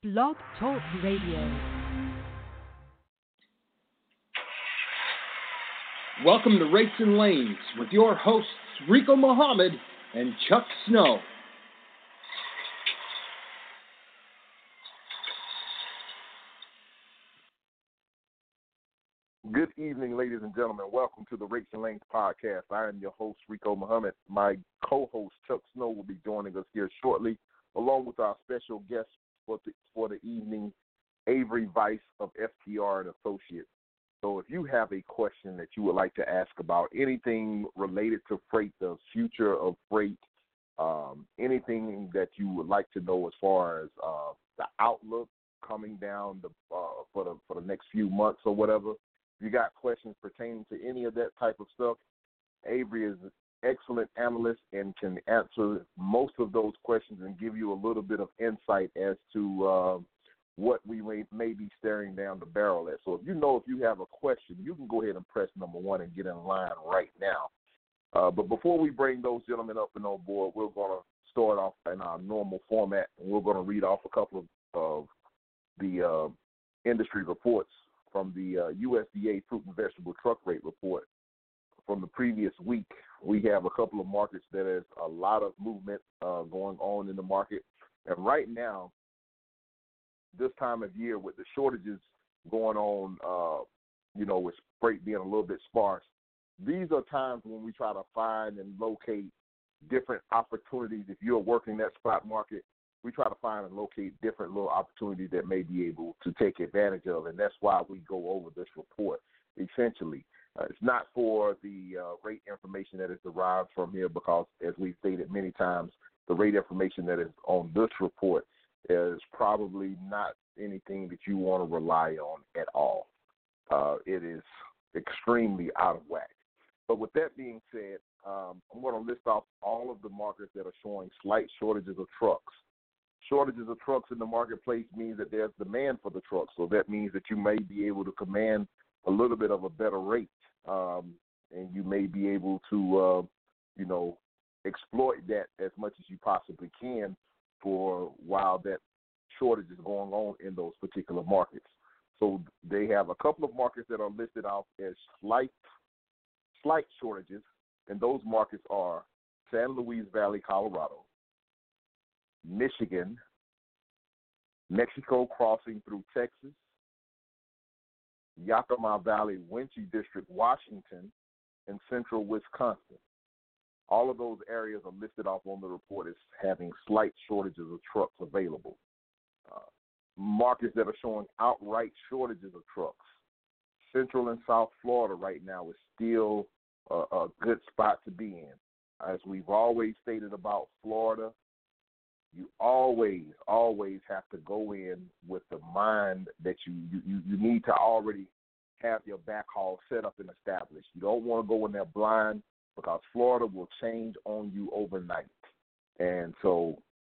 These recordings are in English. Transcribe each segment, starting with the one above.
Blog Talk Radio. Welcome to Racing Lanes with your hosts Rico Muhammad and Chuck Snow. Good evening, ladies and gentlemen. Welcome to the Racing Lanes podcast. I am your host, Rico Muhammad. My co-host, Chuck Snow, will be joining us here shortly, along with our special guest for the evening, Avery Vice of FTR and Associates. So if you have a question that you would like to ask about anything related to freight, the future of freight, anything that you would like to know as far as the outlook coming down for the next few months or whatever, if you got questions pertaining to any of that type of stuff, Avery is an excellent analyst and can answer most of those questions and give you a little bit of insight as to what we may be staring down the barrel at. So if you have a question, you can go ahead and press number 1 and get in line right now. But before we bring those gentlemen up and on board, we're going to start off in our normal format, and we're going to read off a couple of the industry reports from the USDA Fruit and Vegetable Truck Rate Report from the previous week. We have a couple of markets that has a lot of movement going on in the market. And right now, this time of year with the shortages going on, with freight being a little bit sparse, these are times when we try to find and locate different opportunities. If you're working that spot market, we try to find and locate different little opportunities that may be able to take advantage of, and that's why we go over this report, essentially. It's not for the rate information that is derived from here because, as we've stated many times, the rate information that is on this report is probably not anything that you want to rely on at all. It is extremely out of whack. But with that being said, I'm going to list off all of the markets that are showing slight shortages of trucks. Shortages of trucks in the marketplace means that there's demand for the trucks, so that means that you may be able to command a little bit of a better rate, and you may be able to, exploit that as much as you possibly can for while that shortage is going on in those particular markets. So they have a couple of markets that are listed out as slight shortages, and those markets are San Luis Valley, Colorado, Michigan, Mexico crossing through Texas, Yakima Valley, Winchie District, Washington, and central Wisconsin. All of those areas are listed off on the report as having slight shortages of trucks available. Markets that are showing outright shortages of trucks. Central and South Florida right now is still a good spot to be in. As we've always stated about Florida, you always have to go in with the mind that you need to already have your backhaul set up and established. You don't want to go in there blind because Florida will change on you overnight. And so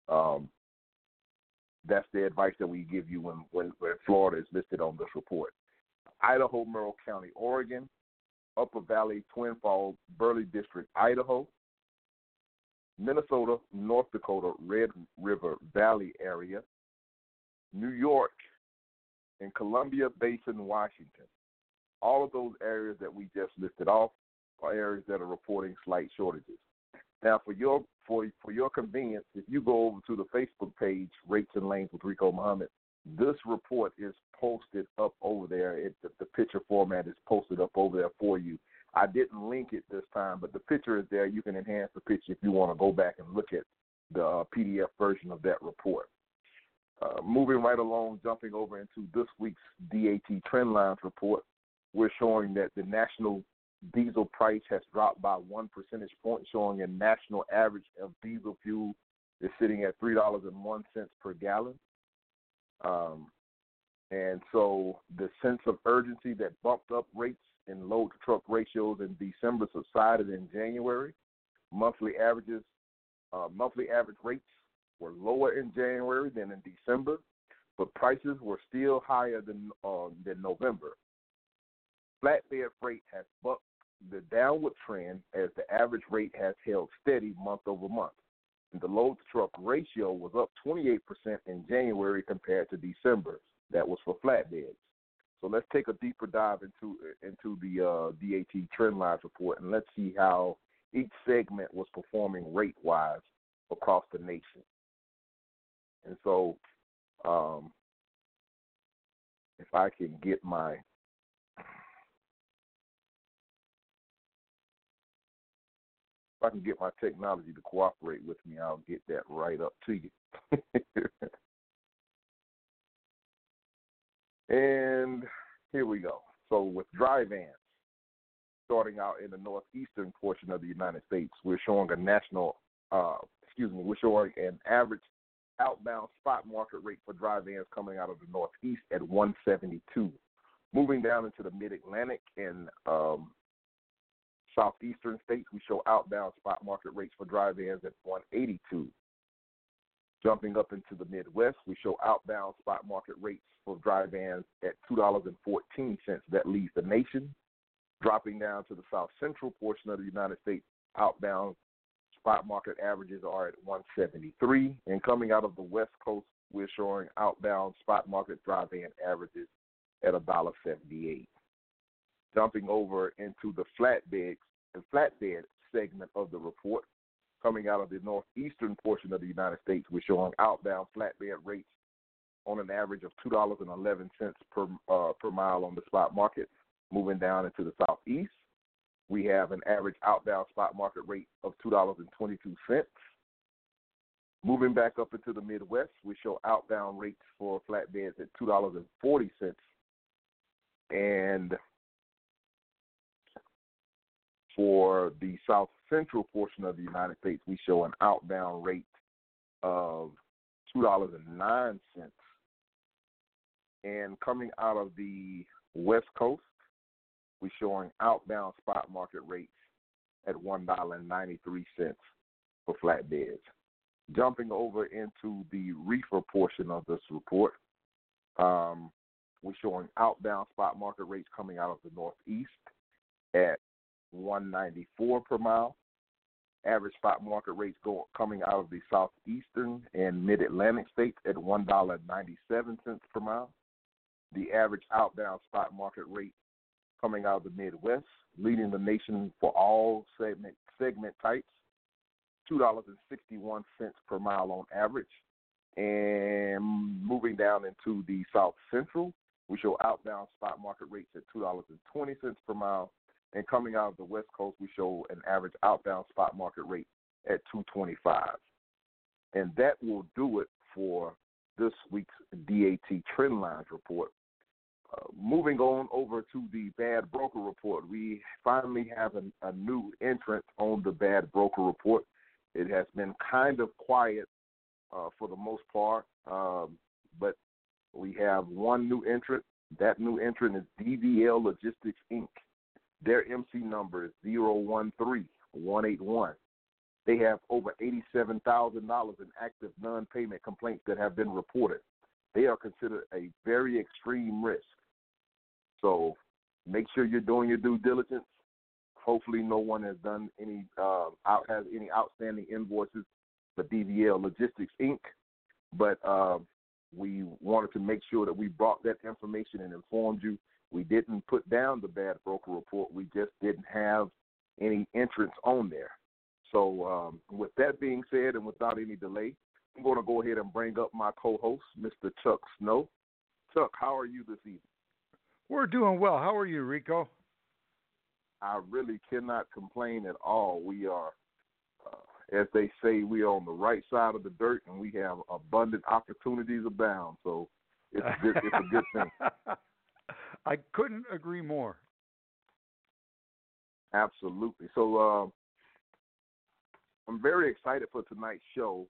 that's the advice that we give you when Florida is listed on this report. Idaho, Merrill County, Oregon, Upper Valley, Twin Falls, Burley District, Idaho, Minnesota, North Dakota, Red River Valley area, New York, and Columbia Basin, Washington. All of those areas that we just listed off are areas that are reporting slight shortages. Now, for your convenience, if you go over to the Facebook page, Rates and Lanes with Rico Muhammad, this report is posted up over there. The picture format is posted up over there for you. I didn't link it this time, but the picture is there. You can enhance the picture if you want to go back and look at the PDF version of that report. Moving right along, jumping over into this week's DAT Trendlines report, we're showing that the national diesel price has dropped by 1 percentage point, showing a national average of diesel fuel is sitting at $3.01 per gallon. And so the sense of urgency that bumped up rates in load-to-truck ratios in December subsided in January. Monthly average rates were lower in January than in December, but prices were still higher than November. Flatbed freight has bucked the downward trend as the average rate has held steady month over month. The load-to-truck ratio was up 28% in January compared to December. That was for flatbeds. So let's take a deeper dive into the DAT trend lines report, and let's see how each segment was performing rate-wise across the nation. And so if I can get my technology to cooperate with me, I'll get that right up to you. And here we go. So with dry vans, starting out in the northeastern portion of the United States, we're showing we're showing an average outbound spot market rate for dry vans coming out of the northeast at 172. Moving down into the mid-Atlantic and southeastern states, we show outbound spot market rates for dry vans at 182. Jumping up into the Midwest, we show outbound spot market rates for dry vans at $2.14. That leads the nation. Dropping down to the south central portion of the United States, outbound spot market averages are at 173. And coming out of the West Coast, we're showing outbound spot market dry van averages at $1.78. Jumping over into the flatbed segment of the report, coming out of the northeastern portion of the United States, we're showing outbound flatbed rates on an average of $2.11 per mile on the spot market. Moving down into the southeast, we have an average outbound spot market rate of $2.22. Moving back up into the Midwest, we show outbound rates for flatbeds at $2.40. And for the south central portion of the United States, we show an outbound rate of $2.09. And coming out of the West Coast, we're showing outbound spot market rates at $1.93 for flatbeds. Jumping over into the reefer portion of this report, we're showing outbound spot market rates coming out of the Northeast at $1.94 per mile. Average spot market rates coming out of the Southeastern and Mid-Atlantic states at $1.97 per mile. The average outbound spot market rate coming out of the Midwest, leading the nation for all segment types, $2.61 per mile on average. And moving down into the South Central, we show outbound spot market rates at $2.20 per mile. And coming out of the West Coast, we show an average outbound spot market rate at $2.25. And that will do it for this week's DAT Trend Lines report. Moving on over to the Bad Broker Report, we finally have a new entrant on the Bad Broker Report. It has been kind of quiet for the most part, but we have one new entrant. That new entrant is DVL Logistics, Inc. Their MC number is 013181. They have over $87,000 in active non-payment complaints that have been reported. They are considered a very extreme risk. So make sure you're doing your due diligence. Hopefully no one has done has any outstanding invoices for DVL Logistics, Inc. But we wanted to make sure that we brought that information and informed you. We didn't put down the Bad Broker Report. We just didn't have any entrants on there. So with that being said and without any delay, I'm going to go ahead and bring up my co-host, Mr. Chuck Snow. Chuck, how are you this evening? We're doing well. How are you, Rico? I really cannot complain at all. We are, as they say, we are on the right side of the dirt, and we have abundant opportunities abound. So it's a good thing. I couldn't agree more. Absolutely. So I'm very excited for tonight's show.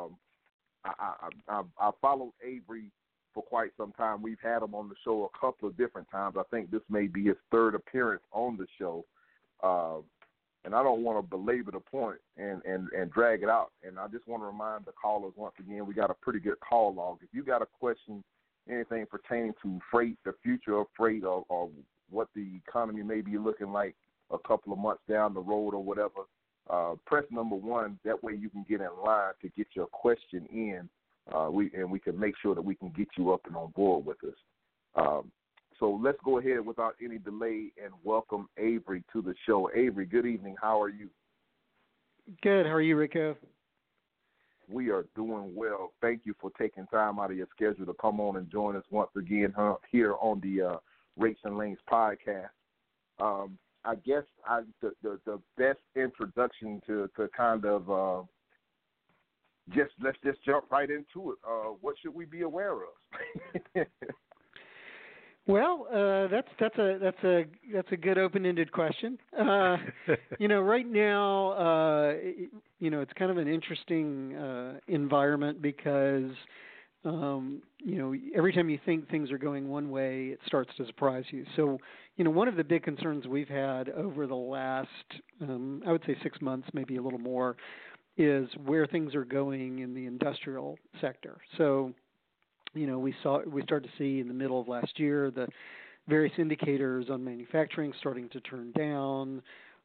I followed Avery for quite some time. We've had him on the show a couple of different times. I think this may be his third appearance on the show. And I don't want to belabor the point and drag it out. And I just want to remind the callers once again, we got a pretty good call log. If you got a question, anything pertaining to freight, the future of freight, or what the economy may be looking like a couple of months down the road or whatever, press number 1. That way you can get in line to get your question in. We can make sure that we can get you up and on board with us. So let's go ahead without any delay and welcome Avery to the show. Avery, good evening. How are you? Good. How are you, Rico? We are doing well. Thank you for taking time out of your schedule to come on and join us once again here on the Rates and Lanes podcast. I guess the best introduction to kind of let's just jump right into it. What should we be aware of? Well, that's a good open-ended question. Right now, it's kind of an interesting environment because, every time you think things are going one way, it starts to surprise you. So, one of the big concerns we've had over the last, I would say 6 months, maybe a little more, is where things are going in the industrial sector. So, we started to see in the middle of last year the various indicators on manufacturing starting to turn down.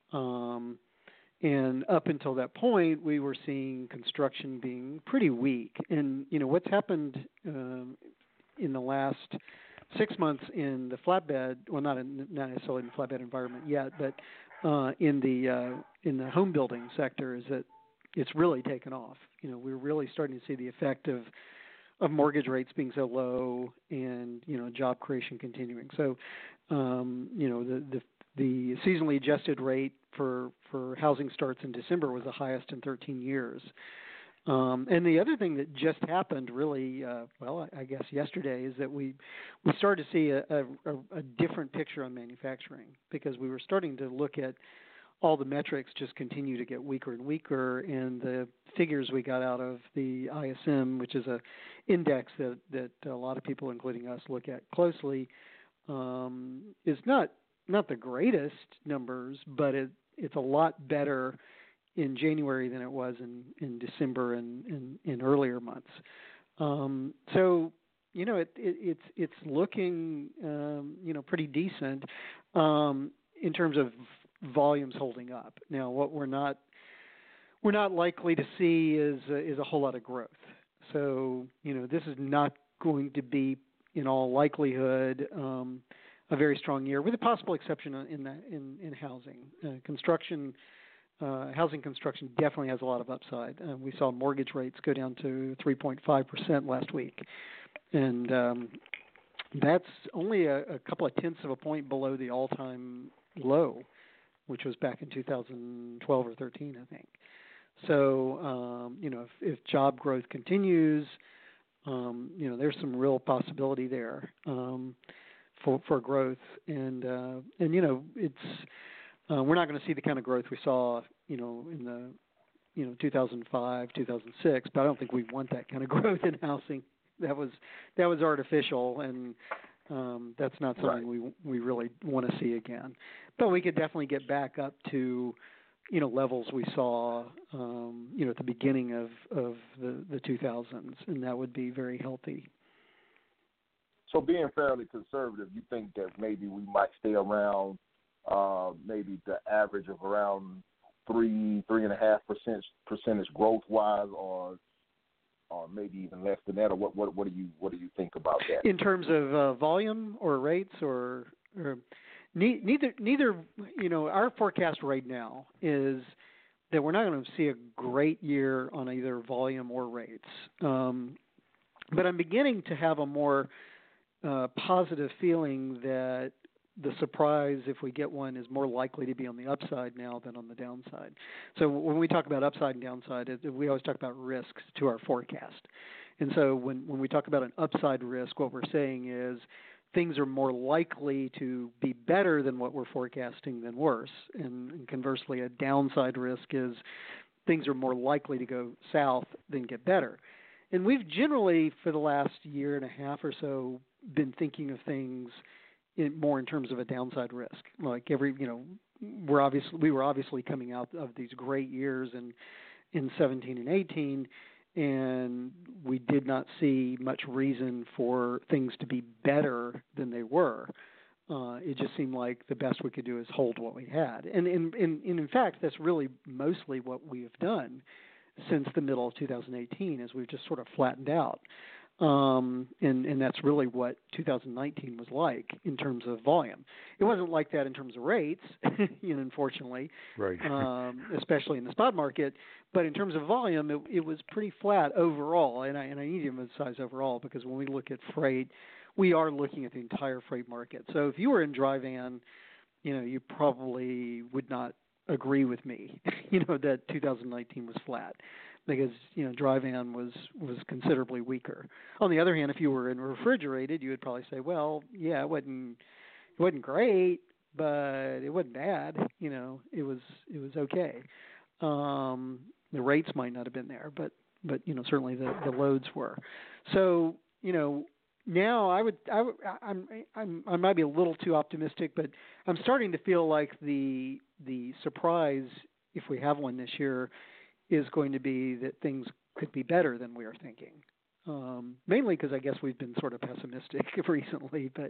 And up until that point, we were seeing construction being pretty weak. And, what's happened in the last 6 months in the flatbed, well, not necessarily in the flatbed environment yet, but in the home building sector is that it's really taken off. We're really starting to see the effect of mortgage rates being so low and, job creation continuing. So, the seasonally adjusted rate for housing starts in December was the highest in 13 years. And the other thing that just happened really, I guess yesterday, is that we started to see a different picture on manufacturing because we were starting to look at all the metrics just continue to get weaker and weaker, and the figures we got out of the ISM, which is a index that a lot of people, including us, look at closely, is not the greatest numbers, but it's a lot better in January than it was in December and in earlier months. So it's looking pretty decent in terms of volumes holding up. Now, what we're not likely to see is a whole lot of growth. So, this is not going to be, in all likelihood, a very strong year, with a possible exception in housing. Housing construction definitely has a lot of upside. We saw mortgage rates go down to 3.5% last week, and that's only a couple of tenths of a point below the all-time low, which was back in 2012 or 13, I think. So, if job growth continues, there's some real possibility there for growth, and it's we're not going to see the kind of growth we saw, in the 2005, 2006, but I don't think we want that kind of growth in housing. That was artificial, and that's not something we really want to see again. But we could definitely get back up to, levels we saw, at the beginning of the 2000s, and that would be very healthy. So being fairly conservative, you think that maybe we might stay around maybe the average of around 3.5% growth wise, or maybe even less than that, or what do you think about that? In terms of volume or rates, or neither. Our forecast right now is that we're not going to see a great year on either volume or rates. But I'm beginning to have a more positive feeling that the surprise, if we get one, is more likely to be on the upside now than on the downside. So when we talk about upside and downside, we always talk about risks to our forecast. And so when we talk about an upside risk, what we're saying is things are more likely to be better than what we're forecasting than worse. And conversely, a downside risk is things are more likely to go south than get better. And we've generally, for the last year and a half or so, been thinking of things more in terms of a downside risk. Like we were obviously coming out of these great years in 17 and 18, and we did not see much reason for things to be better than they were. It just seemed like the best we could do is hold what we had. And in fact, that's really mostly what we have done since the middle of 2018, is we've just sort of flattened out. And that's really what 2019 was like in terms of volume. It wasn't like that in terms of rates, unfortunately, Right. Especially in the spot market. But in terms of volume, it was pretty flat overall. And I need to emphasize overall, because when we look at freight, we are looking at the entire freight market. So if you were in dry van, you probably would not agree with me, that 2019 was flat, because dry van was considerably weaker. On the other hand, if you were in refrigerated, you would probably say, well, yeah, it wasn't great, but it wasn't bad. It was okay. The rates might not have been there, but certainly the loads were. So now I might be a little too optimistic, but I'm starting to feel like the surprise, if we have one this year, is going to be that things could be better than we are thinking. Mainly because I guess we've been sort of pessimistic recently, but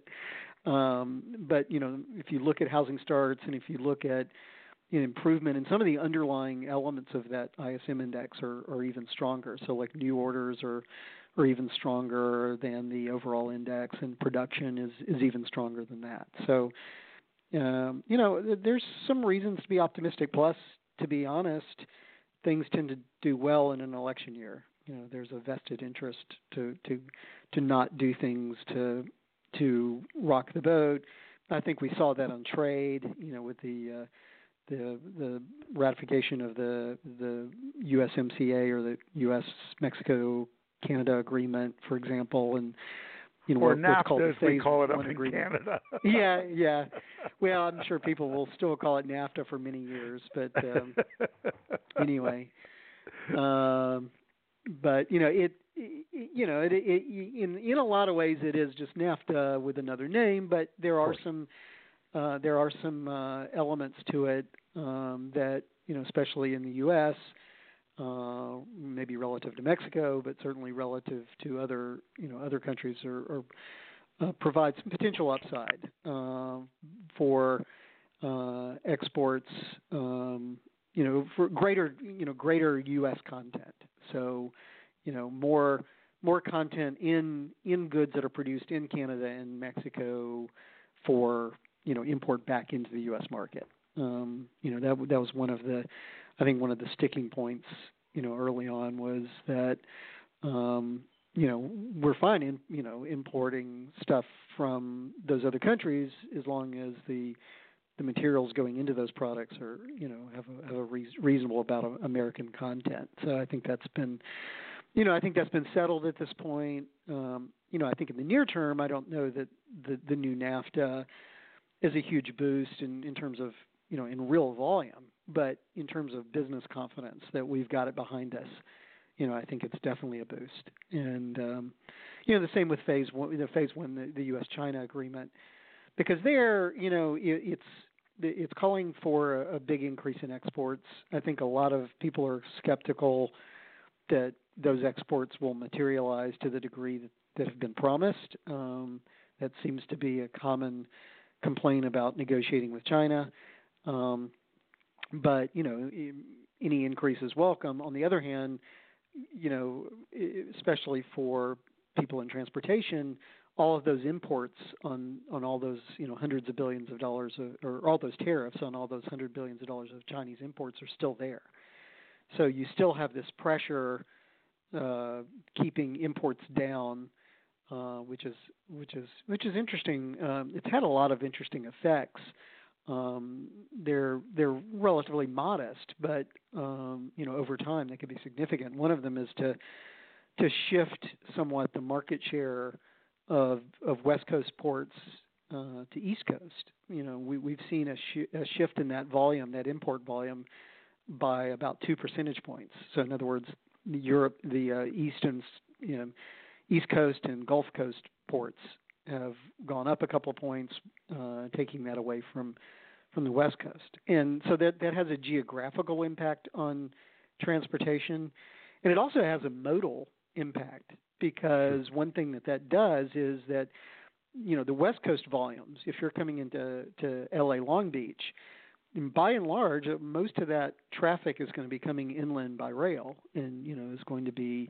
if you look at housing starts, and if you look at improvement in some of the underlying elements of that ISM index are even stronger. So like new orders are even stronger than the overall index, and production is even stronger than that. So there's some reasons to be optimistic. Plus, to be honest, things tend to do well in an election year. There's a vested interest to not do things to rock the boat. I think we saw that on trade, with the ratification of the USMCA, or the U.S.-Mexico-Canada agreement, for example, and or what's called NAFTA, as we call it up in agreement. Canada. Yeah. Well, I'm sure people will still call it NAFTA for many years, but anyway. But in a lot of ways it is just NAFTA with another name, but there are some elements to it that especially in the U.S. Maybe relative to Mexico, but certainly relative to other countries, or provide some potential upside for exports. For greater U.S. content. So, more content in goods that are produced in Canada and Mexico for import back into the U.S. market. That was one of the sticking points early on, was that we're fine in importing stuff from those other countries as long as the materials going into those products are have a reasonable amount of American content. So I think that's been settled at this point. I think in the near term, I don't know that the new NAFTA is a huge boost in terms of in real volume, but in terms of business confidence that we've got it behind us, I think it's definitely a boost. And the same with phase one, the U.S.-China agreement, because there it's calling for a big increase in exports. I think a lot of people are skeptical that those exports will materialize to the degree that have been promised. That seems to be a common complaint about negotiating with China. But any increase is welcome. On the other hand, especially for people in transportation, all of those imports on all those hundreds of billions of dollars or all those tariffs on all those $100 billion of Chinese imports are still there. So you still have this pressure keeping imports down, which is interesting. It's had a lot of interesting effects. They're relatively modest, but over time they could be significant. One of them is to shift somewhat the market share of West Coast ports to East Coast. We've seen a shift in that volume, that import volume, by about 2 percentage points. So in other words, Europe, the East Coast and Gulf Coast ports have gone up a couple of points, taking that away from the West Coast. And so that has a geographical impact on transportation. And it also has a modal impact, because one thing that does is that the West Coast volumes, if you're coming into LA Long Beach, by and large, most of that traffic is going to be coming inland by rail, and is going to be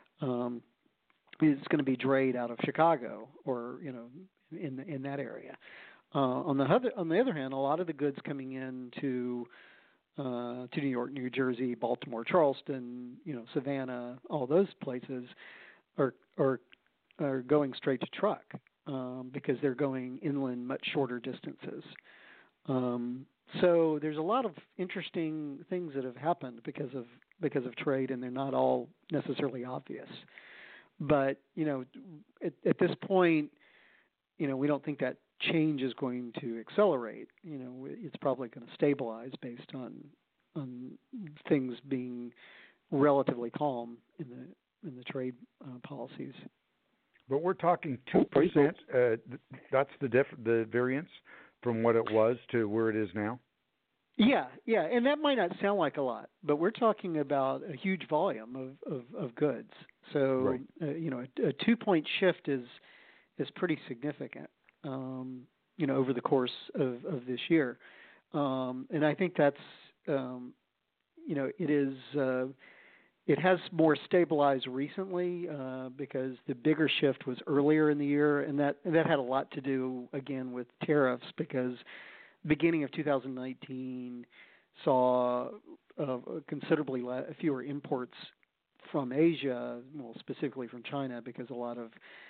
drayed out of Chicago or in that area. On the other hand, a lot of the goods coming in to New York, New Jersey, Baltimore, Charleston, Savannah, all those places are going straight to truck because they're going inland much shorter distances. So there's a lot of interesting things that have happened because of trade, and they're not all necessarily obvious. But at this point, we don't think that change is going to accelerate. It's probably going to stabilize based on things being relatively calm in the trade policies. But we're talking 2%. That's the variance from what it was to where it is now? Yeah, and that might not sound like a lot, but we're talking about a huge volume of goods. So, right. A 2-point shift is pretty significant, over the course of this year. And I think that's, it has more stabilized recently because the bigger shift was earlier in the year, and that had a lot to do, again, with tariffs, because beginning of 2019 saw considerably fewer imports from Asia, well, specifically from China, because a lot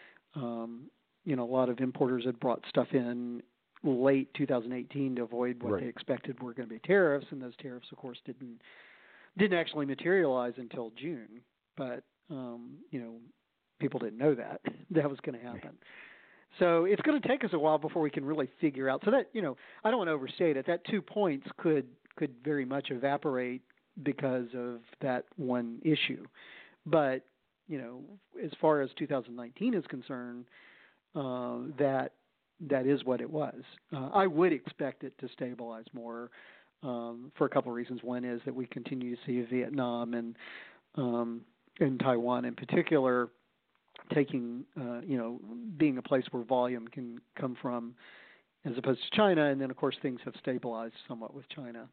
of importers had brought stuff in late 2018 to avoid what they expected were going to be tariffs, and those tariffs, of course, didn't actually materialize until June. But people didn't know that was going to happen. So it's going to take us a while before we can really figure out. So that I don't want to overstate it. That 2 points could very much evaporate because of that one issue. But as far as 2019 is concerned, that is what it was. I would expect it to stabilize more for a couple of reasons. One is that we continue to see Vietnam and Taiwan in particular taking, being a place where volume can come from as opposed to China. And then, of course, things have stabilized somewhat with China.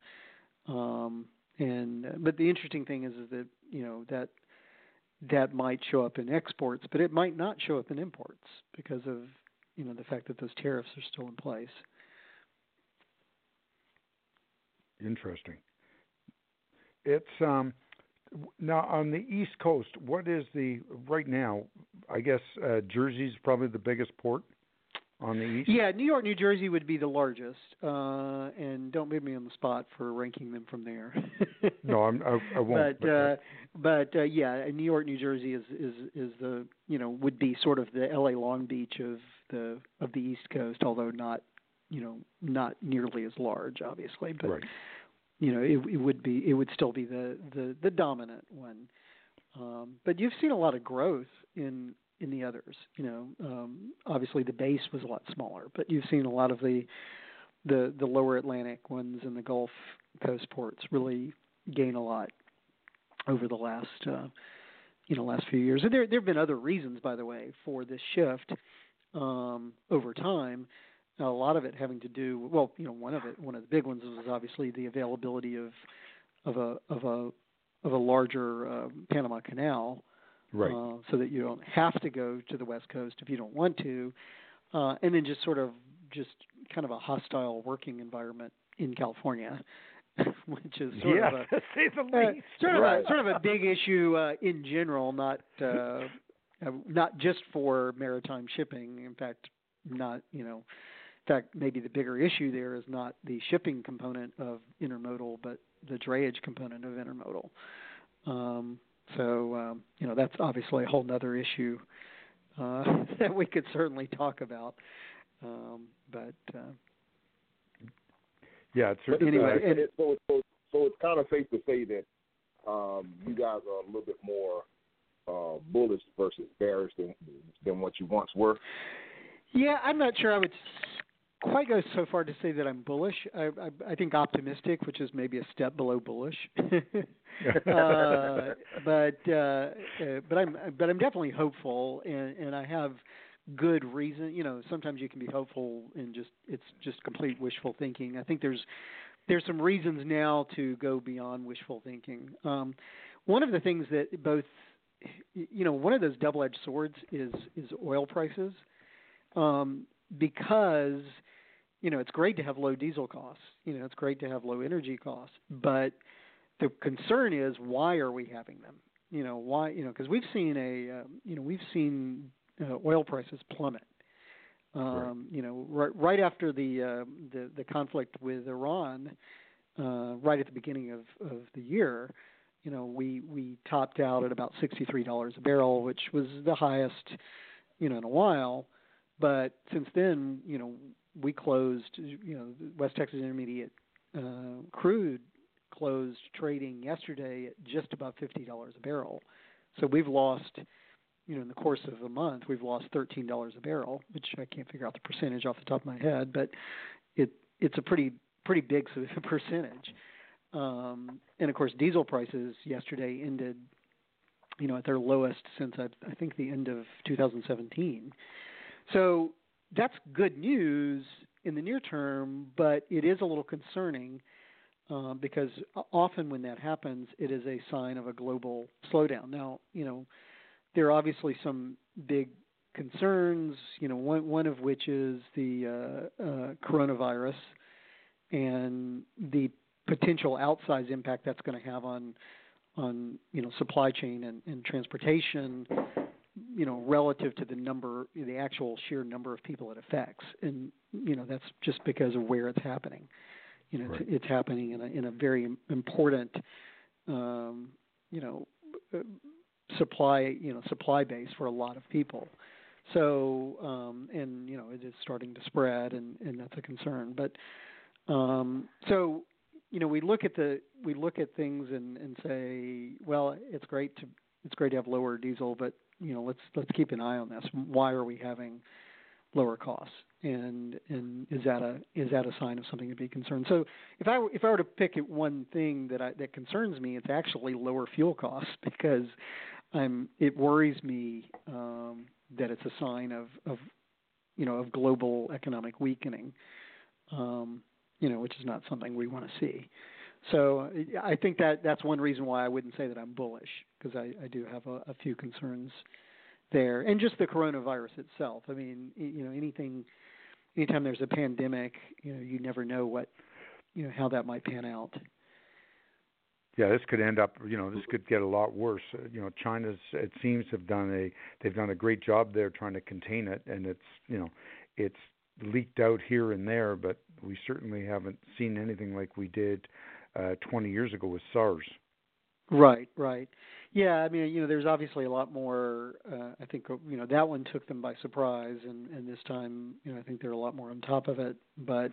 But the interesting thing is that that might show up in exports, but it might not show up in imports because of, the fact that those tariffs are still in place. Interesting. It's now on the East Coast. What is right now? I guess Jersey's probably the biggest port on the east. Yeah, New York, New Jersey would be the largest, and don't put me on the spot for ranking them from there. No, I won't. But New York, New Jersey is the would be sort of the LA Long Beach of the East Coast, although not nearly as large, obviously, but right. It would still be the dominant one. But you've seen a lot of growth in the others. Obviously the base was a lot smaller, but you've seen a lot of the lower Atlantic ones and the Gulf Coast ports really gain a lot over the last few years. And there have been other reasons, by the way, for this shift over time. Now, a lot of it having to do, one of the big ones was obviously the availability of a larger Panama Canal, right? So that you don't have to go to the West Coast if you don't want to, and then just kind of a hostile working environment in California, which is sort of to say the least. Sort of a big issue in general, not just for maritime shipping. In fact, maybe the bigger issue there is not the shipping component of intermodal, but the drayage component of intermodal. So that's obviously a whole other issue that we could certainly talk about. Yeah, it's anyway. So it's kind of safe to say that you guys are a little bit more bullish versus bearish than what you once were. Yeah, I'm not sure I would quite go so far to say that I'm bullish. I think optimistic, which is maybe a step below bullish. But I'm definitely hopeful, and I have good reason. Sometimes you can be hopeful and it's just complete wishful thinking. I think there's some reasons now to go beyond wishful thinking. One of the things that both, one of those double-edged swords is oil prices, because it's great to have low diesel costs. It's great to have low energy costs, but the concern is, why are we having them? Why? Because we've seen oil prices plummet. Right after the conflict with Iran, right at the beginning of the year, we topped out at about $63 a barrel, which was the highest, in a while. But since then, we closed, West Texas Intermediate crude closed trading yesterday at just about $50 a barrel. So we've lost, in the course of a month, we've lost $13 a barrel, which I can't figure out the percentage off the top of my head, but it's a pretty big percentage. And of course, diesel prices yesterday ended, at their lowest since I think the end of 2017. So that's good news in the near term, but it is a little concerning because often when that happens, it is a sign of a global slowdown. Now, there are obviously some big concerns, one of which is the coronavirus and the potential outsized impact that's going to have on supply chain and transportation, relative to the actual sheer number of people it affects. And, that's just because of where it's happening. Right. It's happening in a very important, supply base for a lot of people. So, and, it is starting to spread, and that's a concern. But, so, we look at things and say, well, it's great to have lower diesel, but, let's keep an eye on this. Why are we having lower costs? And is that a sign of something to be concerned? So if I were to pick at one thing that concerns me, it's actually lower fuel costs, because it worries me that it's a sign of global economic weakening, which is not something we want to see. So I think that's one reason why I wouldn't say that I'm bullish, because I do have a few concerns there, and just the coronavirus itself. I mean, anytime there's a pandemic, you never know how that might pan out. Yeah, this could end up, this could get a lot worse. China's, it seems, they've done a great job there trying to contain it, and it's leaked out here and there, but we certainly haven't seen anything like we did 20 years ago with SARS. Right. Yeah, I mean, there's obviously a lot more. I think, that one took them by surprise, and this time, I think they're a lot more on top of it. But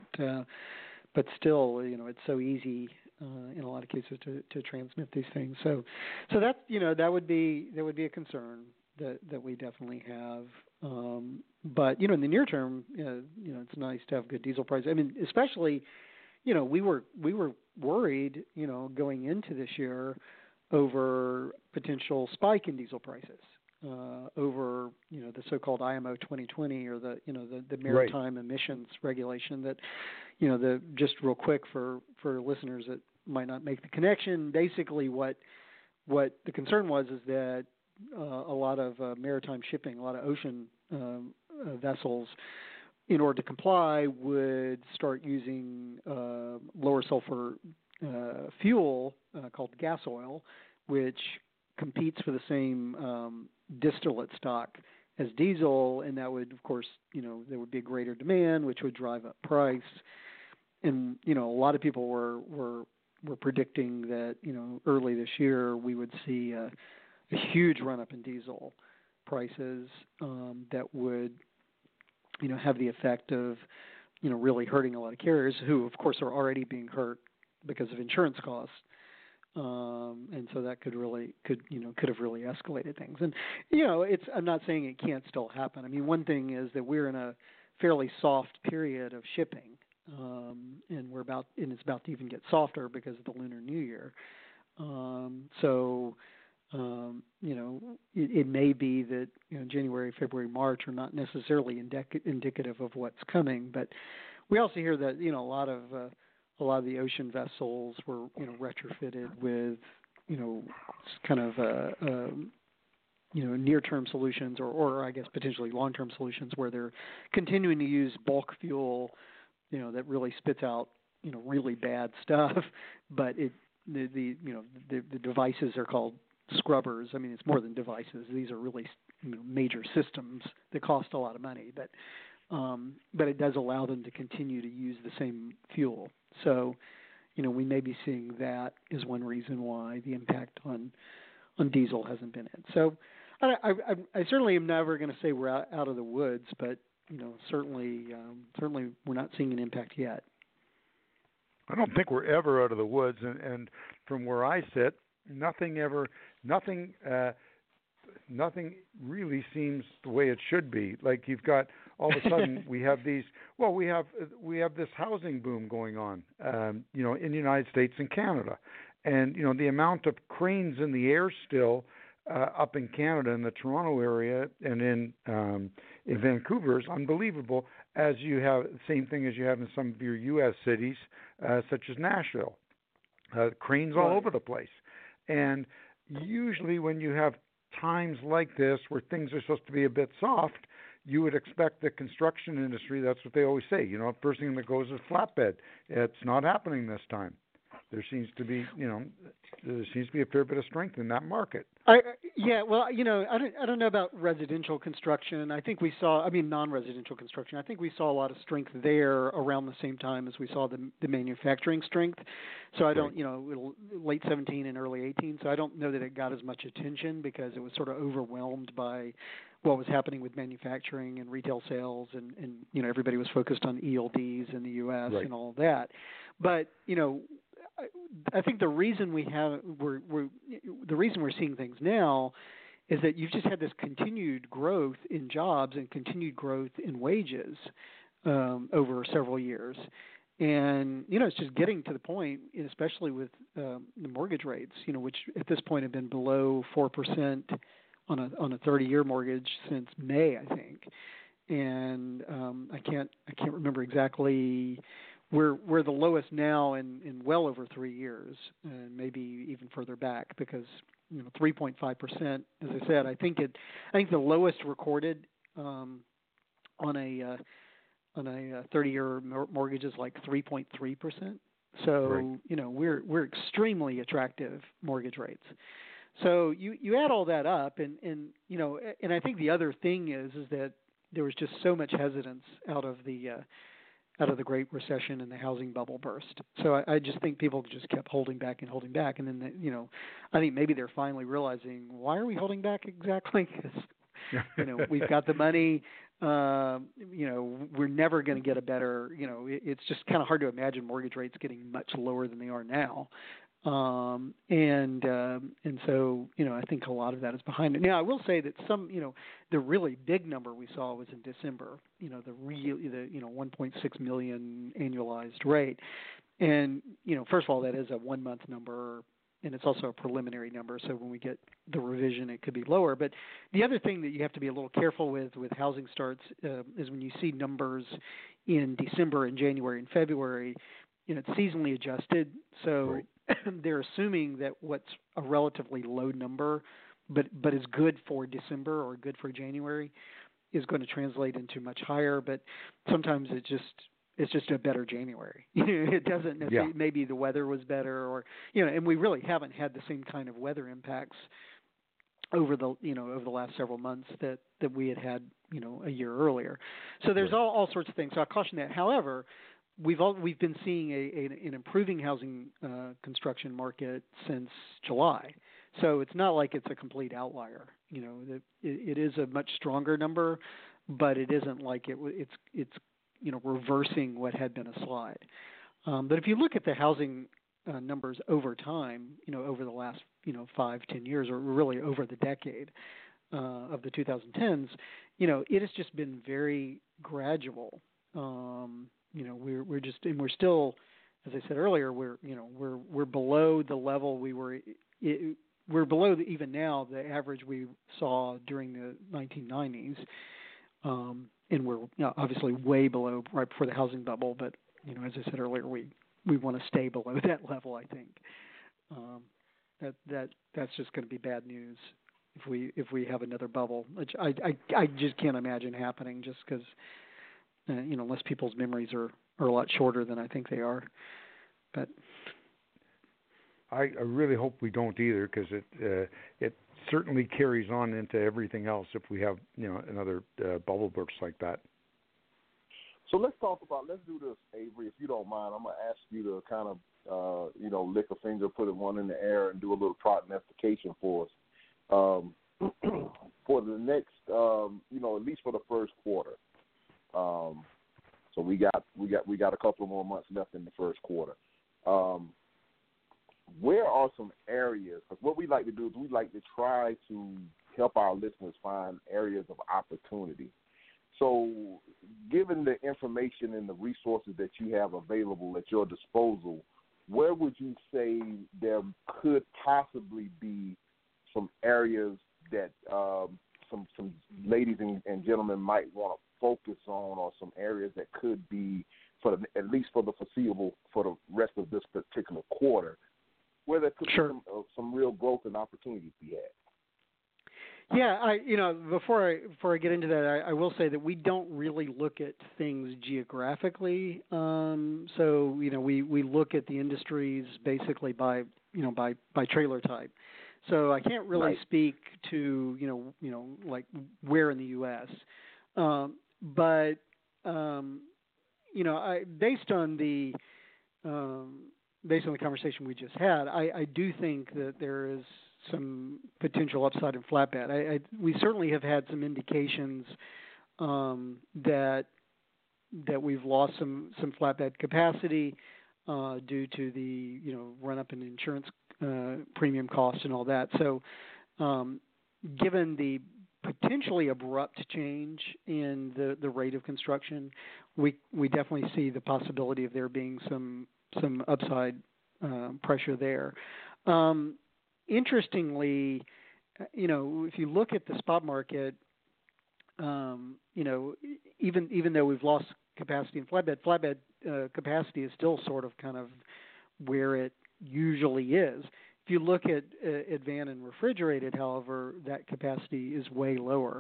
still, it's so easy in a lot of cases to transmit these things. So that that would be a concern that we definitely have. But in the near term, it's nice to have good diesel prices. I mean, especially, we were worried, going into this year, over potential spike in diesel prices, over the so-called IMO 2020, or the maritime emissions regulation. That just real quick for listeners that might not make the connection. Basically, what the concern was is that a lot of maritime shipping, a lot of ocean vessels, in order to comply, would start using lower sulfur fuel called gas oil, which competes for the same distillate stock as diesel, and that would, of course, there would be a greater demand, which would drive up price. And a lot of people were predicting that early this year we would see a huge run up in diesel prices that would have the effect of really hurting a lot of carriers, who of course are already being hurt because of insurance costs, and so that could have really escalated things. And I'm not saying it can't still happen. I mean, one thing is that we're in a fairly soft period of shipping, and it's about to even get softer because of the Lunar New Year. So It may be that January, February, March are not necessarily indicative of what's coming, but we also hear that a lot of the ocean vessels were retrofitted with kind of near-term solutions or I guess potentially long-term solutions where they're continuing to use bulk fuel, that really spits out really bad stuff, but the devices are called scrubbers. I mean, it's more than devices. These are really major systems that cost a lot of money, but it does allow them to continue to use the same fuel. So, we may be seeing that is one reason why the impact on diesel hasn't been it. So, I certainly am never going to say we're out of the woods, but certainly we're not seeing an impact yet. I don't think we're ever out of the woods, and from where I sit, nothing really seems the way it should be. Like you've got all of a sudden we have this housing boom going on, in the United States and Canada, and the amount of cranes in the air still up in Canada in the Toronto area and in Vancouver is unbelievable. As you have the same thing as you have in some of your U.S. cities, such as Nashville, cranes all over the place. And usually when you have times like this where things are supposed to be a bit soft, you would expect the construction industry, that's what they always say, first thing that goes is flatbed. It's not happening this time. There seems to be a fair bit of strength in that market. I don't know about residential construction. I think non-residential construction. I think we saw a lot of strength there around the same time as we saw the manufacturing strength. So I don't, late 17 and early 18. So I don't know that it got as much attention because it was sort of overwhelmed by what was happening with manufacturing and retail sales, and everybody was focused on ELDs in the U.S. and all of that. But I think the reason we're seeing things now is that you've just had this continued growth in jobs and continued growth in wages over several years, and it's just getting to the point, especially with the mortgage rates, which at this point have been below 4% on a 30-year mortgage since May, I think, and I can't remember exactly. We're the lowest now in well over 3 years, and maybe even further back, because 3.5%. As I said, I think the lowest recorded on a 30-year mortgage is like 3.3%. So we're extremely attractive mortgage rates. So you add all that up, and I think the other thing is that there was just so much hesitance out of the Great Recession and the housing bubble burst. So I just think people just kept holding back, and then I think maybe they're finally realizing, why are we holding back exactly? Because we've got the money. We're never going to get a better. It's just kind of hard to imagine mortgage rates getting much lower than they are now. And so, I think a lot of that is behind it. Now, I will say that the really big number we saw was in December, the 1.6 million annualized rate. And, first of all, that is a 1 month number, and it's also a preliminary number. So when we get the revision, it could be lower. But the other thing that you have to be a little careful with housing starts is when you see numbers in December and January and February, it's seasonally adjusted. So they're assuming that what's a relatively low number, but is good for December or good for January, is going to translate into much higher. But sometimes it's just a better January. It doesn't necessarily. Maybe the weather was better, or and we really haven't had the same kind of weather impacts over the last several months that we had a year earlier. So there's all sorts of things. So I caution that. However, we've been seeing an improving housing construction market since July, so it's not like it's a complete outlier. It is a much stronger number, but it isn't like it's reversing what had been a slide. But if you look at the housing numbers over time, over the last 5-10 years, or really over the decade of the 2010s, it has just been very gradual. We're still, as I said earlier, we're below the level we were we're below even now the average we saw during the 1990s, and we're obviously way below right before the housing bubble. But as I said earlier, we want to stay below that level. I think that's just going to be bad news if we have another bubble, which I just can't imagine happening, just because unless people's memories are a lot shorter than I think they are. But I really hope we don't either, because it certainly carries on into everything else if we have another bubble burst like that. So let's do this, Avery, if you don't mind. I'm going to ask you to kind of lick a finger, put one in the air, and do a little prognostication for us for the next at least for the first quarter. So we got a couple more months left in the first quarter. Where are some areas? Because what we like to do is we like to try to help our listeners find areas of opportunity. So, given the information and the resources that you have available at your disposal, where would you say there could possibly be some areas that some ladies and gentlemen might want to focus on, or some areas that could be, at least for the foreseeable, for the rest of this particular quarter, where there could be some real growth and opportunities be had? Yeah, before I get into that, I will say that we don't really look at things geographically. So we look at the industries basically by trailer type. So I can't really speak to like where in the U.S. But based on the conversation we just had, I do think that there is some potential upside in flatbed. We certainly have had some indications that we've lost some flatbed capacity due to the run up in insurance premium costs and all that. So, given the potentially abrupt change in the rate of construction, we definitely see the possibility of there being some upside pressure there. Interestingly, if you look at the spot market, even though we've lost capacity in flatbed capacity is still sort of kind of where it usually is. If you look at van and refrigerated, however, that capacity is way lower.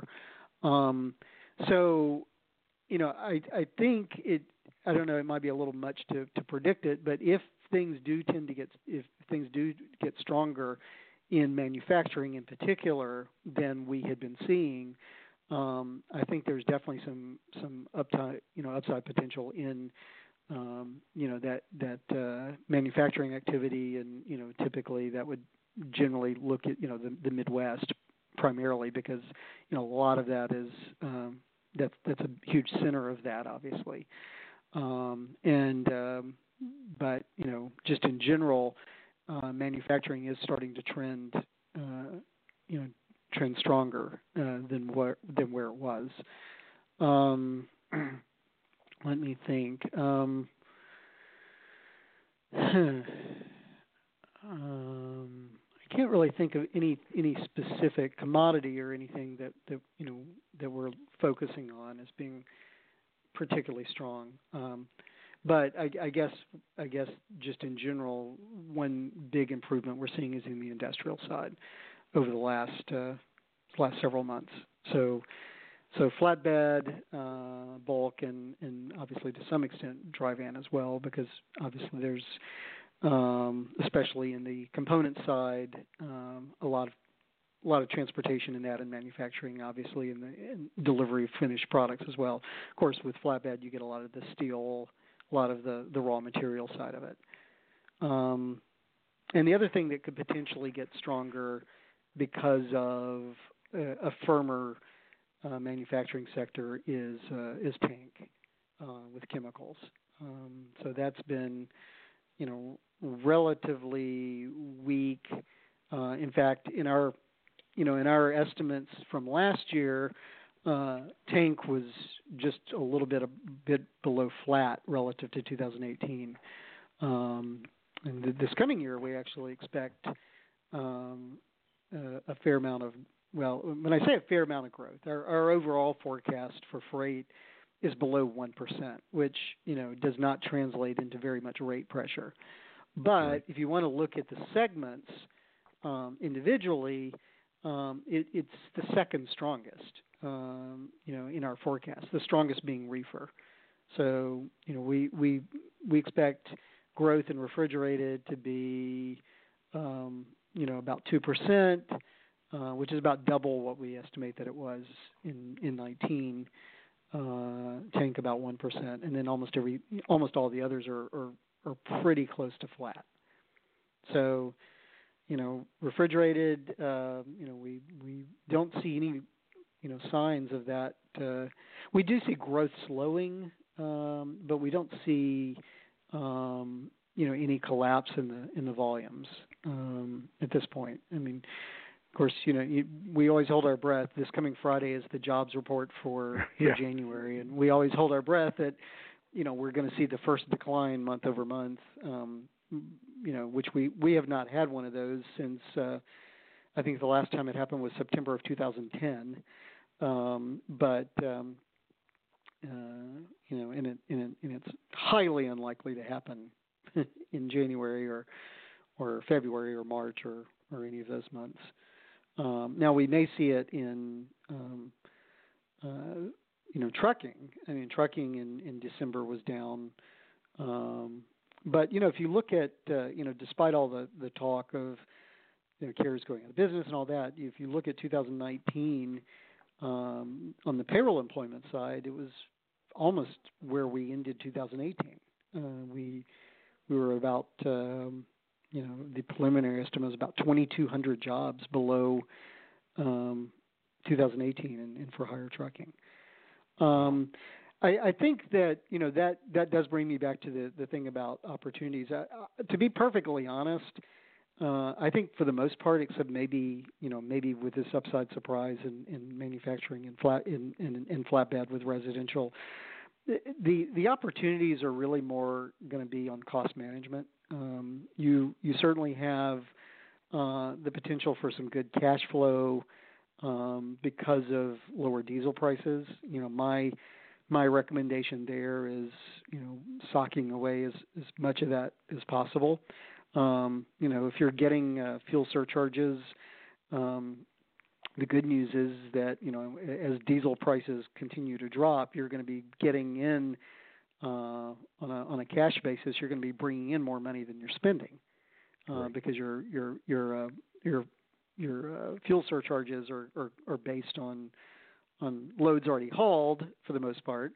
So, I think I don't know, it might be a little much to predict it, but if things do get stronger in manufacturing in particular than we had been seeing, I think there's definitely some upside potential in that manufacturing activity, and typically that would generally look at the Midwest primarily, because a lot of that is that's a huge center of that, obviously. But just in general, manufacturing is starting to trend stronger than where it was. Let me think. I can't really think of any specific commodity or anything that we're focusing on as being particularly strong. But I guess just in general, one big improvement we're seeing is in the industrial side over the last several months. So flatbed, bulk, and obviously to some extent dry van as well, because obviously there's especially in the component side a lot of transportation in that, and manufacturing obviously in delivery of finished products as well. Of course, with flatbed you get a lot of the steel, a lot of the raw material side of it. And the other thing that could potentially get stronger because of a firmer manufacturing sector is tank with chemicals. So that's been relatively weak. In fact, in our estimates from last year, tank was just a bit below flat relative to 2018. And this coming year, we actually expect a fair amount of, well, when I say a fair amount of growth, our overall forecast for freight is below 1%, which, does not translate into very much rate pressure. But if you want to look at the segments individually, it's the second strongest, in our forecast, the strongest being reefer. So, we expect growth in refrigerated to be, about 2%, which is about double what we estimate that it was in 19. Tank about 1%, and then almost all the others are pretty close to flat. So, refrigerated, we don't see any, signs of that. We do see growth slowing, but we don't see, any collapse in the volumes at this point. I mean, of course, we always hold our breath. This coming Friday is the jobs report for January, and we always hold our breath that, we're going to see the first decline month over month, which we have not had one of those since I think the last time it happened was September of 2010. And it's highly unlikely to happen in January or February or March or any of those months. Now we may see it in, trucking. I mean, trucking in December was down. But, if you look at, despite all the talk of carriers going out of business and all that, if you look at 2019, on the payroll employment side, it was almost where we ended 2018. We were about, the preliminary estimate was about 2,200 jobs below 2018 in for hire trucking. I think that that does bring me back to the thing about opportunities. To be perfectly honest, I think for the most part, except maybe with this upside surprise in manufacturing and flatbed with residential, the opportunities are really more going to be on cost management. You certainly have the potential for some good cash flow because of lower diesel prices. My recommendation there is socking away as much of that as possible. If you're getting fuel surcharges, the good news is that as diesel prices continue to drop, you're going to be getting in on a cash basis. You're going to be bringing in more money than you're spending because your fuel surcharges are based on loads already hauled for the most part.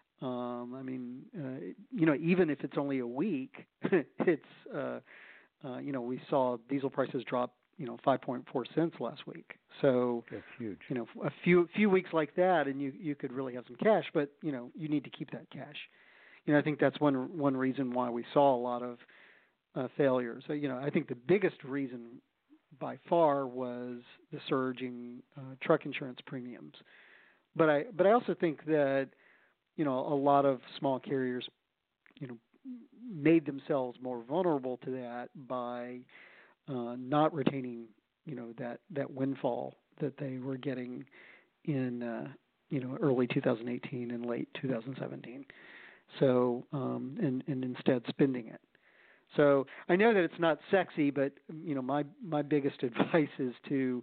Even if it's only a week, it's we saw diesel prices drop 5.4 cents last week. So that's huge. A few weeks like that, and you could really have some cash, but you need to keep that cash. I think that's one reason why we saw a lot of failures. So, I think the biggest reason by far was the surge in truck insurance premiums. But I also think that a lot of small carriers made themselves more vulnerable to that by not retaining that windfall that they were getting in early 2018 and late 2017. So and instead spending it. So I know that it's not sexy, but my biggest advice is to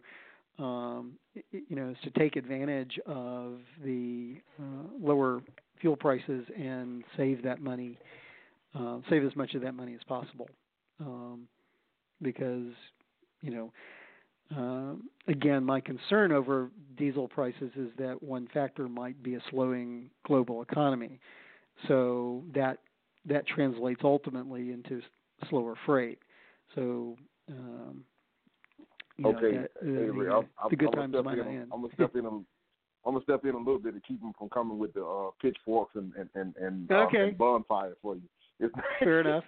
is to take advantage of the lower fuel prices and save that money, save as much of that money as possible, because again, my concern over diesel prices is that one factor might be a slowing global economy. So that translates ultimately into slower freight. So, okay, Avery, the good times might not end. I'm gonna step in a little bit to keep them from coming with the pitchforks and bonfire for you. Fair enough.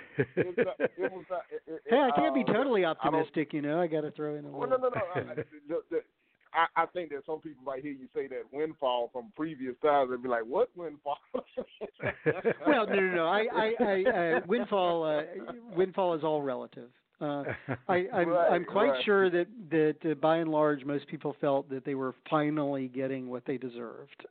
I can't be totally optimistic, I got to throw in a little. No. I think that some people might hear you say that windfall from previous times and be like, "What windfall?" Well, no. I windfall is all relative. I'm quite sure that by and large most people felt that they were finally getting what they deserved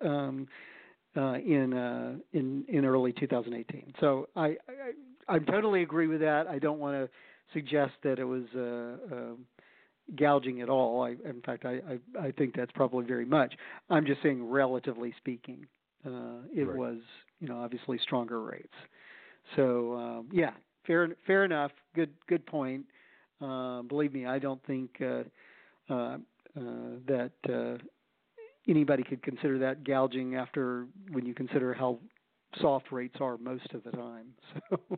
in early 2018. So I totally agree with that. I don't want to suggest that it was gouging at all. In fact, I think that's probably very much. I'm just saying, relatively speaking, it Right. was obviously stronger rates. So yeah, fair enough. Good point. Believe me, I don't think that anybody could consider that gouging when you consider how soft rates are most of the time. So.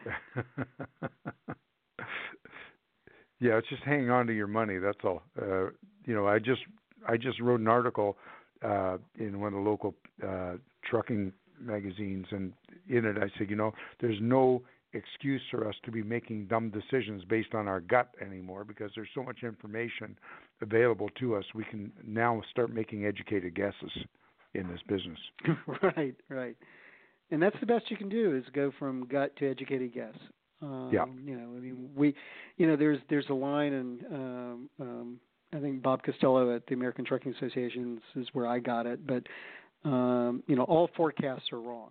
Yeah, it's just hanging on to your money. That's all. I just wrote an article in one of the local trucking magazines, and in it I said, there's no excuse for us to be making dumb decisions based on our gut anymore, because there's so much information available to us. We can now start making educated guesses in this business. Right. And that's the best you can do, is go from gut to educated guess. Yeah. There's a line, and I think Bob Costello at the American Trucking Association is where I got it. But all forecasts are wrong.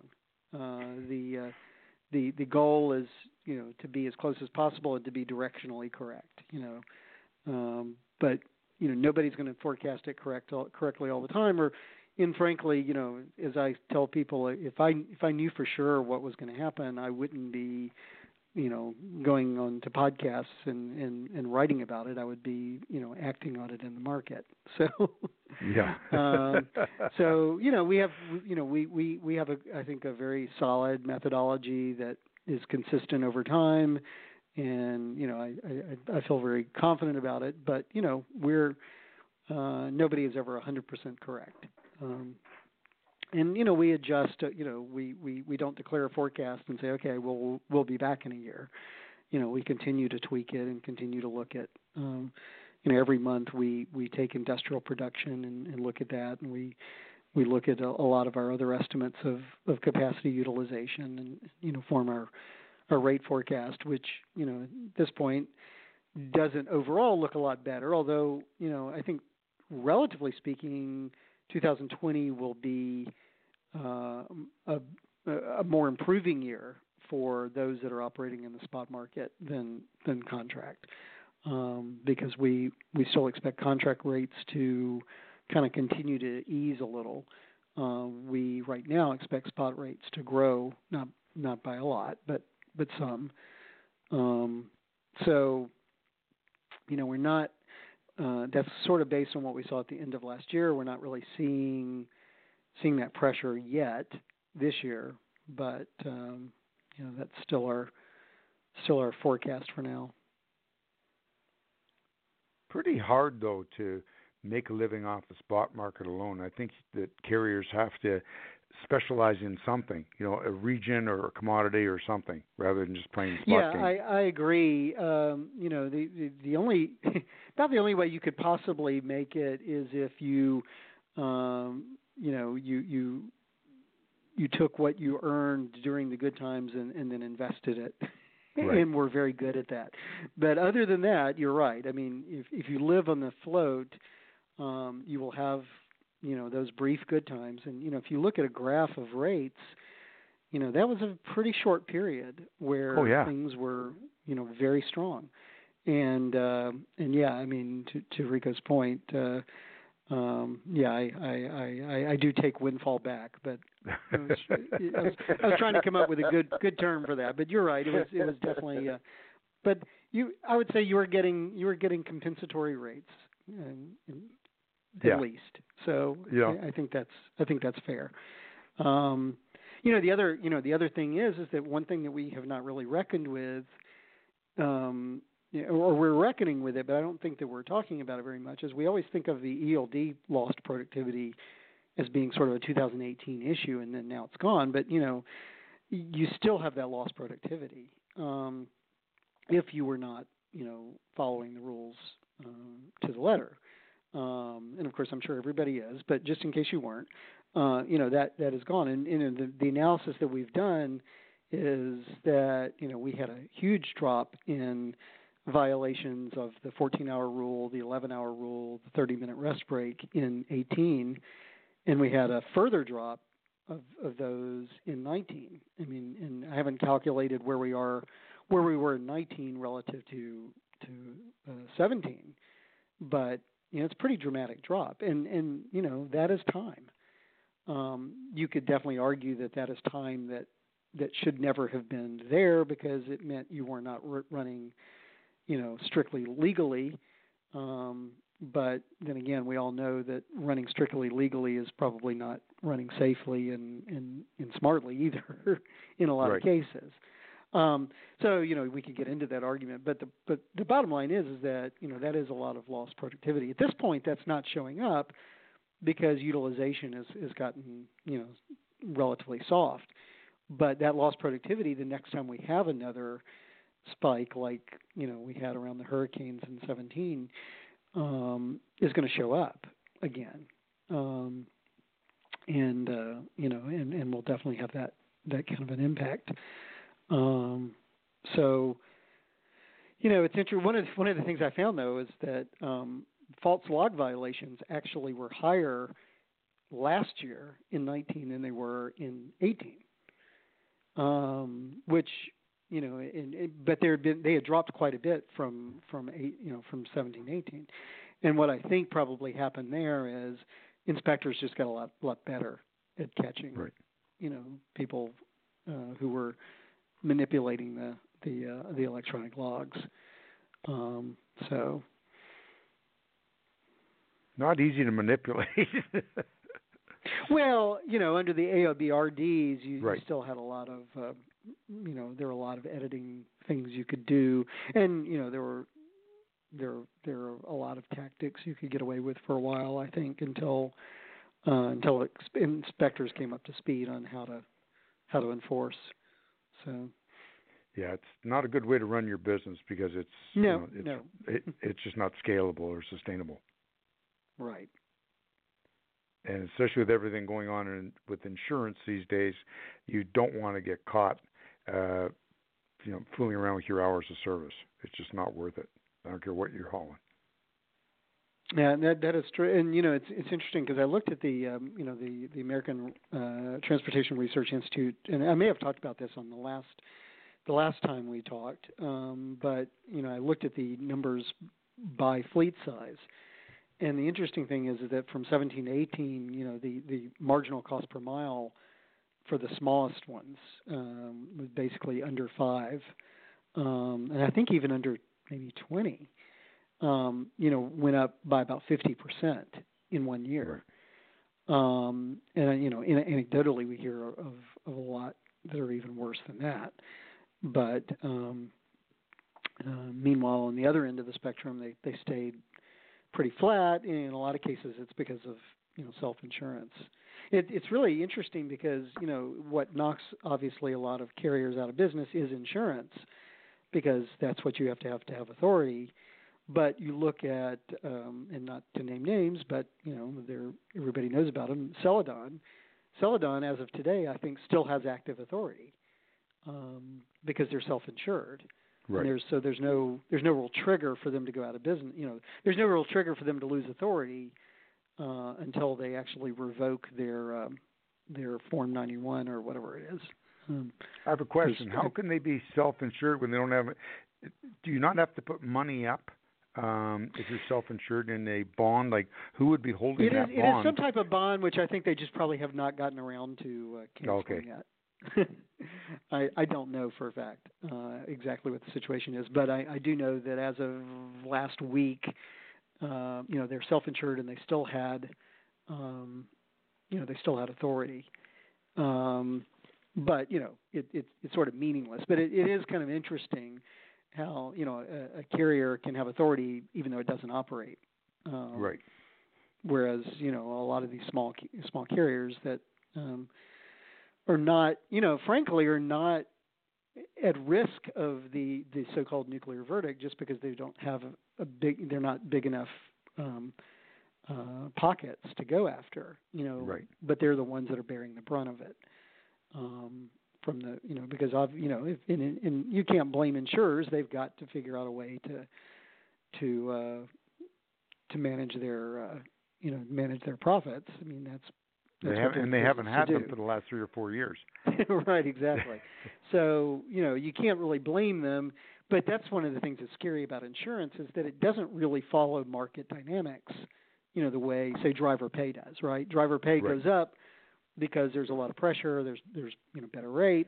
The goal is to be as close as possible and to be directionally correct. But nobody's going to forecast it correctly all the time. And frankly, as I tell people, if I knew for sure what was going to happen, I wouldn't be going on to podcasts and writing about it. I would be, acting on it in the market. So, yeah. So we have, we have I think a very solid methodology that is consistent over time, and I feel very confident about it. But we're nobody is ever 100% correct. And we adjust. We don't declare a forecast and say, okay, we'll be back in a year. We continue to tweak it and continue to look at. Every month we take industrial production and look at that, and we look at a lot of our other estimates of capacity utilization, and form our rate forecast, which at this point doesn't overall look a lot better. Although I think relatively speaking, 2020 will be a more improving year for those that are operating in the spot market than contract, because we still expect contract rates to kind of continue to ease a little. We right now expect spot rates to grow, not by a lot, but some. So we're not. That's sort of based on what we saw at the end of last year. We're not really seeing that pressure yet this year, but that's still our forecast for now. Pretty hard though to make a living off the spot market alone. I think that carriers have to specialize in something, a region or a commodity or something, rather than just playing spot game. Yeah, I agree. The only about the only way you could possibly make it is if you you took what you earned during the good times and then invested it. Right. And we're very good at that. But other than that, you're right. I mean, if you live on the float, you will have those brief good times. And if you look at a graph of rates, that was a pretty short period where things were very strong. And yeah, I mean, to Rico's point, I do take windfall back, but I was trying to come up with a good term for that. But you're right, it was definitely. But I would say you were getting compensatory rates, at least. So I think that's fair. The other thing is that one thing that we have not really reckoned with. Or we're reckoning with it, but I don't think that we're talking about it very much, is we always think of the ELD lost productivity as being sort of a 2018 issue, and then now it's gone. But, you still have that lost productivity if you were not, following the rules to the letter. And, of course, I'm sure everybody is, but just in case you weren't, that is gone. And the analysis that we've done is that, we had a huge drop in violations of the 14-hour rule, the 11-hour rule, the 30-minute rest break in 18, and we had a further drop of those in 19. I mean, and I haven't calculated where we were in 19 relative to 17, but it's a pretty dramatic drop, and that is time. You could definitely argue that is time that should never have been there, because it meant you were not running, strictly legally. But then again, we all know that running strictly legally is probably not running safely and smartly either in a lot of cases. So we could get into that argument, but the bottom line is that that is a lot of lost productivity. At this point, that's not showing up because utilization has gotten relatively soft. But that lost productivity, the next time we have another spike like we had around the hurricanes in 17, is going to show up again, and we'll definitely have that kind of an impact. So it's interesting. One of the things I found though is that false log violations actually were higher last year in 19 than they were in 18. Which but they had dropped quite a bit from 17, 18, and what I think probably happened there is inspectors just got a lot better at catching people who were manipulating the electronic logs. So not easy to manipulate. Well, under the AOBRDs, you still had a lot of, there were a lot of editing things you could do, and there were a lot of tactics you could get away with for a while. I think until inspectors came up to speed on how to enforce. So. Yeah, it's not a good way to run your business because it's just not scalable or sustainable. Right. And especially with everything going on with insurance these days, you don't want to get caught, fooling around with your hours of service. It's just not worth it. I don't care what you're hauling. Yeah, that is true. And it's interesting because I looked at the American Transportation Research Institute, and I may have talked about this on the last time we talked. But I looked at the numbers by fleet size. And the interesting thing is that from 17 to 18, the marginal cost per mile for the smallest ones was basically under 5, and I think even under maybe 20, went up by about 50% in 1 year. And anecdotally, we hear of a lot that are even worse than that. But meanwhile, on the other end of the spectrum, they stayed pretty flat. In a lot of cases, it's because of self-insurance. It's really interesting because what knocks obviously a lot of carriers out of business is insurance, because that's what you have to have authority. But you look at and not to name names, but everybody knows about them. Celadon, as of today, I think still has active authority because they're self-insured. Right. And there's no real trigger for them to go out of business. There's no real trigger for them to lose authority until they actually revoke their Form 91 or whatever it is. I have a question. How can they be self-insured when they don't have? Do you not have to put money up if you're self-insured in a bond? Like, who would be holding that bond? It is some type of bond, which I think they just probably have not gotten around to canceling yet. I don't know for a fact exactly what the situation is, but I do know that as of last week, they're self-insured and they still had, authority. But it's sort of meaningless. But it is kind of interesting how a carrier can have authority even though it doesn't operate. Right. Whereas a lot of these small carriers that are not, frankly, are not at risk of the so-called nuclear verdict just because they don't have they're not big enough pockets to go after, Right. But they're the ones that are bearing the brunt of it. from the because if and you can't blame insurers. They've got to figure out a way to manage their manage their profits. I mean that's they haven't had them for the last 3 or 4 years. Right, exactly. So you can't really blame them. But that's one of the things that's scary about insurance is that it doesn't really follow market dynamics, the way, say, driver pay does, right? Driver pay goes up because there's a lot of pressure, there's better rates,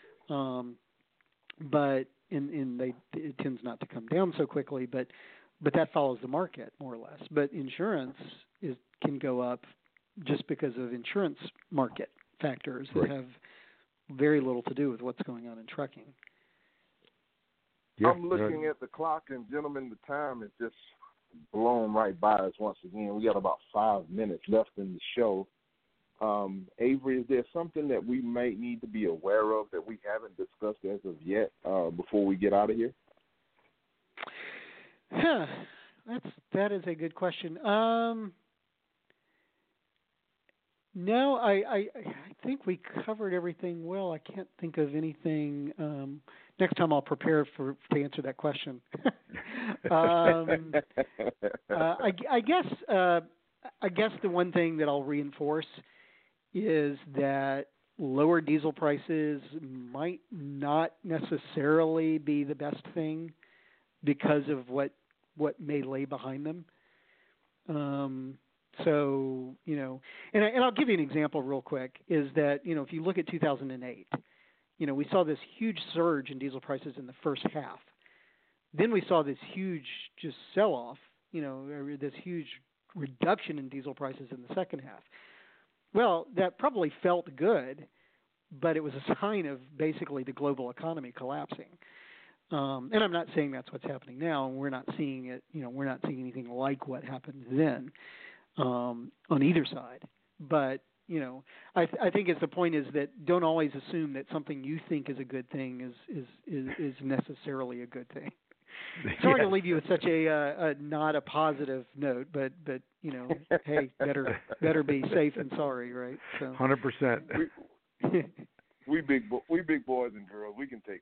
but it tends not to come down so quickly, but that follows the market more or less. But insurance can go up just because of insurance market factors that have very little to do with what's going on in trucking. Yeah, I'm looking at the clock, and gentlemen, the time is just blown right by us once again. We got about 5 minutes left in the show. Avery, is there something that we might need to be aware of that we haven't discussed as of yet before we get out of here? That is a good question. No, I think we covered everything well. I can't think of anything. Next time I'll prepare to answer that question. I guess the one thing that I'll reinforce is that lower diesel prices might not necessarily be the best thing because of what may lay behind them. So, and I'll give you an example real quick, is that, if you look at 2008, we saw this huge surge in diesel prices in the first half. Then we saw this huge just sell-off, this huge reduction in diesel prices in the second half. Well, that probably felt good, but it was a sign of basically the global economy collapsing. And I'm not saying that's what's happening now. We're not seeing it, we're not seeing anything like what happened then. On either side, but I think the point is that don't always assume that something you think is a good thing is necessarily a good thing. Sorry to leave you with such a not a positive note, but hey, better be safe than sorry, right? So 100%. We big boys and girls. We can take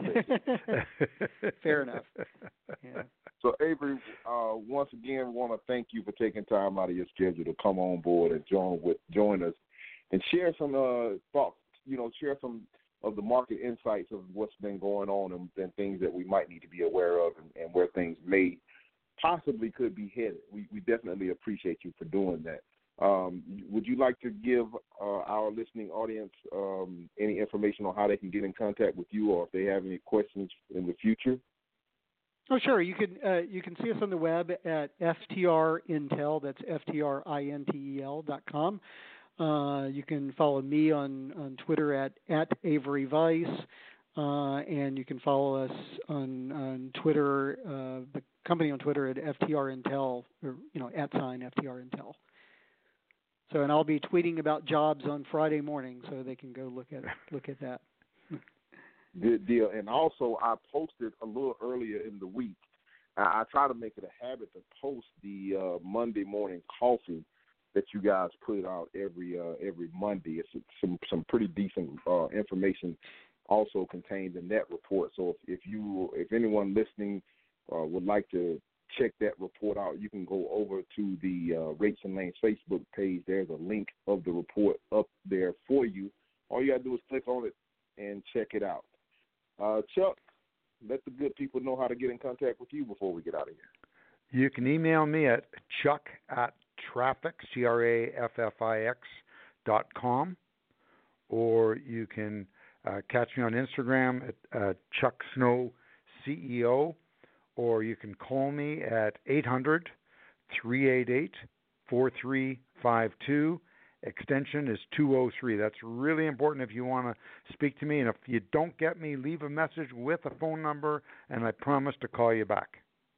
it. Fair enough. Yeah. So Avery, once again, want to thank you for taking time out of your schedule to come on board and join us and share some thoughts. Share some of the market insights of what's been going on and things that we might need to be aware of and where things may possibly could be headed. We definitely appreciate you for doing that. Would you like to give our listening audience any information on how they can get in contact with you, or if they have any questions in the future? Oh, sure. You can see us on the web at FTRintel. That's FTRINTEL.com. You can follow me on Twitter at Avery Weiss, and you can follow us on Twitter, the company on Twitter at FTRintel, or @FTRintel. So, and I'll be tweeting about jobs on Friday morning, so they can go look at that. Good deal. And also, I posted a little earlier in the week. I try to make it a habit to post the Monday morning coffee that you guys put out every Monday. It's some pretty decent information also contained in that report. So if anyone listening would like to check that report out, you can go over to the Rates and Lanes Facebook page. There's a link of the report up there for you. All you got to do is click on it and check it out. Chuck, let the good people know how to get in contact with you before we get out of here. You can email me at chuck@Traffix, CRAFFIX.com, or you can catch me on Instagram at Chuck Snow CEO, or you can call me at 800-388-4352. Extension is 203. That's really important if you want to speak to me. And if you don't get me, leave a message with a phone number, and I promise to call you back.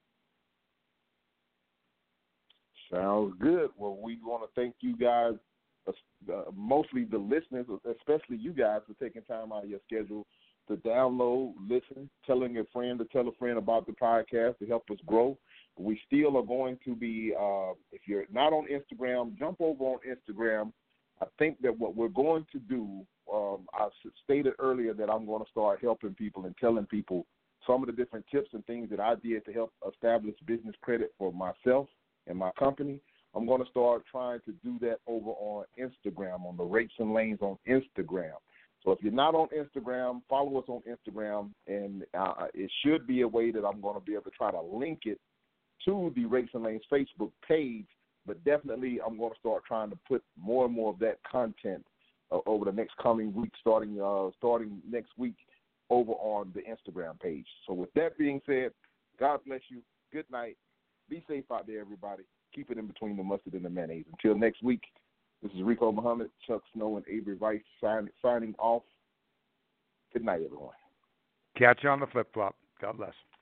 Sounds good. Well, we want to thank you guys, mostly the listeners, especially you guys, for taking time out of your schedule to download, listen, telling a friend to tell a friend about the podcast to help us grow. We still are going to be, if you're not on Instagram, jump over on Instagram. I think that what we're going to do, I stated earlier that I'm going to start helping people and telling people some of the different tips and things that I did to help establish business credit for myself and my company. I'm going to start trying to do that over on Instagram, on the Rates and Lanes on Instagram. So if you're not on Instagram, follow us on Instagram, and it should be a way that I'm going to be able to try to link it to the Rates and Lanes Facebook page, but definitely I'm going to start trying to put more and more of that content over the next coming week, starting next week, over on the Instagram page. So with that being said, God bless you. Good night. Be safe out there, everybody. Keep it in between the mustard and the mayonnaise. Until next week, this is Rico Muhammad, Chuck Snow, and Avery Rice signing off. Good night, everyone. Catch you on the flip-flop. God bless.